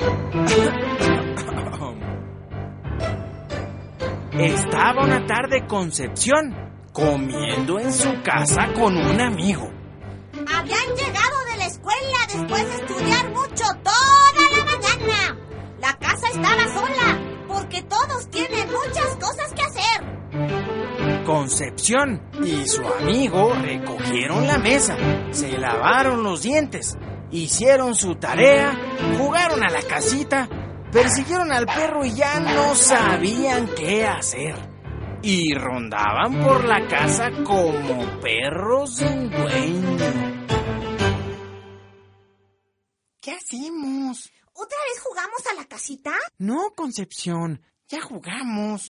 Estaba una tarde Concepción comiendo en su casa con un amigo. Habían llegado de la escuela después de estudiar mucho toda la mañana. La casa estaba sola porque todos tienen muchas cosas que hacer. Concepción y su amigo recogieron la mesa, se lavaron los dientes, hicieron su tarea, jugaron a la casita, persiguieron al perro y ya no sabían qué hacer. Y rondaban por la casa como perros sin dueño. ¿Qué hacemos? ¿Otra vez jugamos a la casita? No, Concepción, ya jugamos.